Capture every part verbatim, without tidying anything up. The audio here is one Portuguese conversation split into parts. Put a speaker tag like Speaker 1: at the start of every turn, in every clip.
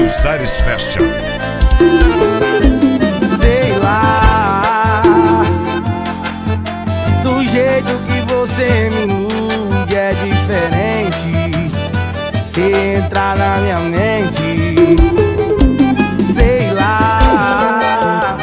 Speaker 1: Fabrício Satisfaction.
Speaker 2: Sei lá, do jeito que você me ilude é diferente. Se entrar na minha mente, sei lá,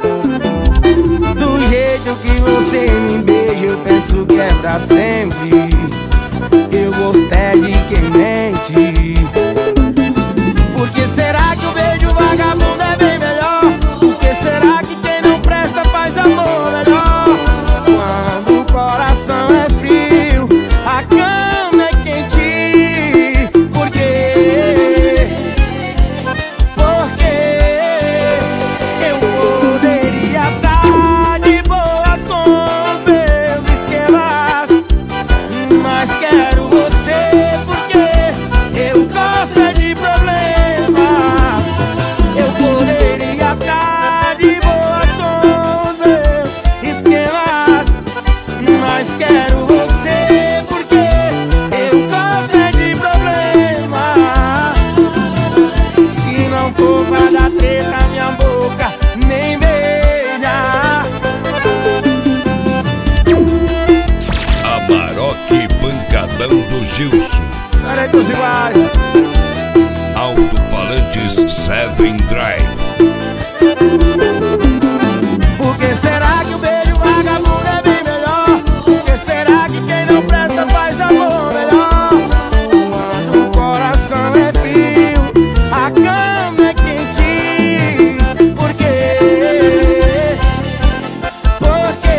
Speaker 2: do jeito que você me beija eu penso que é pra sempre. Eu gostei de quem mente. Por que será que o beijo vagabundo é bem melhor? Por que será que quem não presta faz amor melhor? Quando o coração é frio, a cama é quente. Por quê? Porque eu poderia estar de boa com os meus esquemas, mas quero você porque eu gosto é de problemas. Eu poderia estar de boa com os meus esquemas, mas quero você porque eu gosto é de problemas. Se não for pra dar treta, minha boca nem beija.
Speaker 1: Amarok Pancadão do Gilson.
Speaker 2: Peraí, dos iguais.
Speaker 1: Alto-falantes Seven Drive.
Speaker 2: Por que será que o beijo vagabundo é bem melhor? Por que será que quem não presta faz amor melhor? Quando o coração é frio, a cama é quente. Por quê? Porque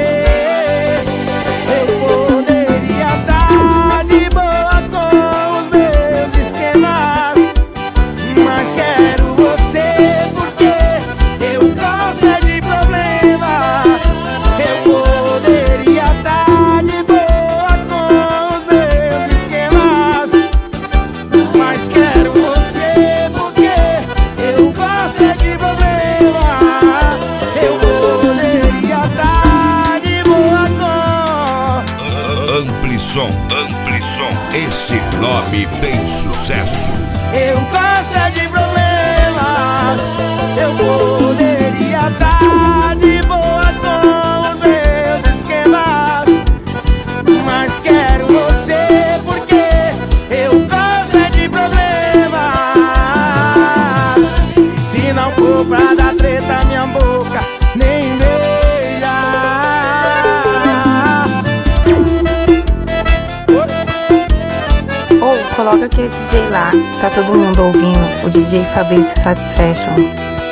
Speaker 2: eu poderia estar de boa com os meus esquemas, mas quero você porque eu gosto é de problemas. Eu poderia estar de boa com os meus esquemas, mas quero você porque eu gosto é de problemas. Eu poderia estar de boa com...
Speaker 1: Amplissom, Amplissom. Esse nome tem sucesso.
Speaker 2: Eu gosto é de problemas. Eu poderia estar de boa com os meus esquemas, mas quero você porque eu gosto é de problemas. Se não for pra dar treta, minha boca nem beija.
Speaker 3: Ou coloca aquele D J lá, tá todo mundo ouvindo, o D J Fabrício Satisfaction.